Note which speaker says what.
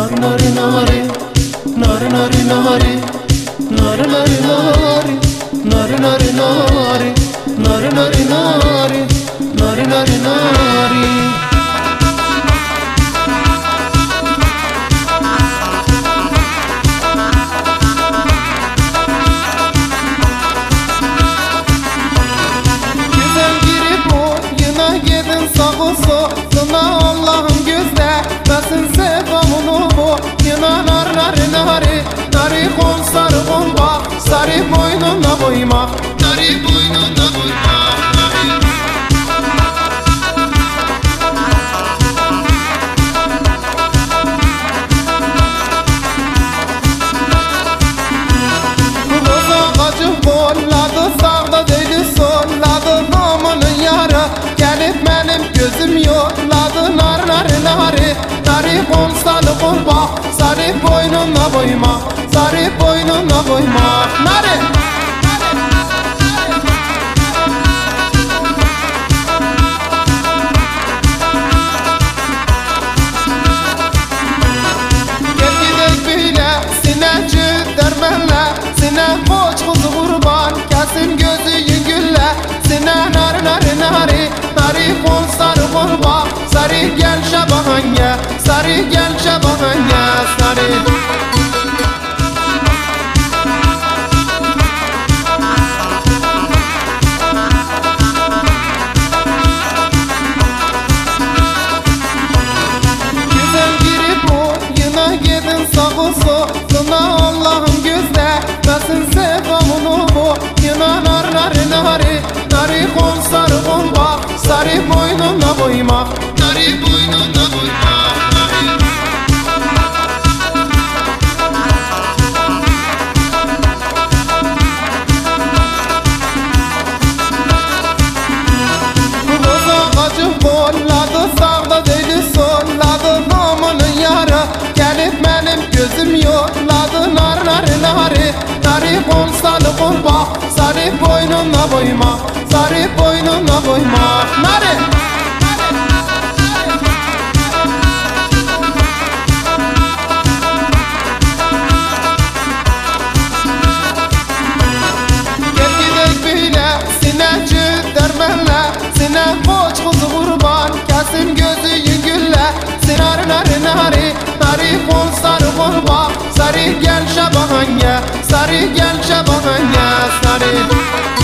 Speaker 1: nari nari nari nari nari nari nari nari nari nari nari nari nari nari nari nari nari Güzel girip oyuna gidin sağı soluna Allah'ım gözlemesin sevamını bu Yine nari nari nari nari kol sarı kol bak Sarı boynuna koyma Sarı boynuna koyma Bolladı sağda değil solladı namının yarı Gelip benim gözüm yolladı nar nari nari Nari kol sarı kol bak Sarı boynuna koyma Sarı boynuna koyma Nari Gel gidelim bile sineci dermenle Sine koç kuzu kurban kesin gözü gülle Sine nari nari nari nari kol sarı kol bak Sarı gel şabahanya sarı gel şabahanya sarı Güzel girip oyuna gidin sağı soluna Allah'ım gözlemesin sevamını bu Yine nari nari nari nari kol sarı kol bak Sarı boynuna koyma Sarı boynuna koyma Bolladı sağda değil solladı namının yarı Gelip benim gözüm yolladı nar nari nari Nari kol sarı kol bak Sarı boynuna koyma Sarı boynuna koyma Nari Gel gidelim bile sineci dermenle Sine koç kuzu kurban kesin gözü gülle Nari nari nari nari kol sarı kol bak Sarı gel şabahanya sarı gel şabahanya sarı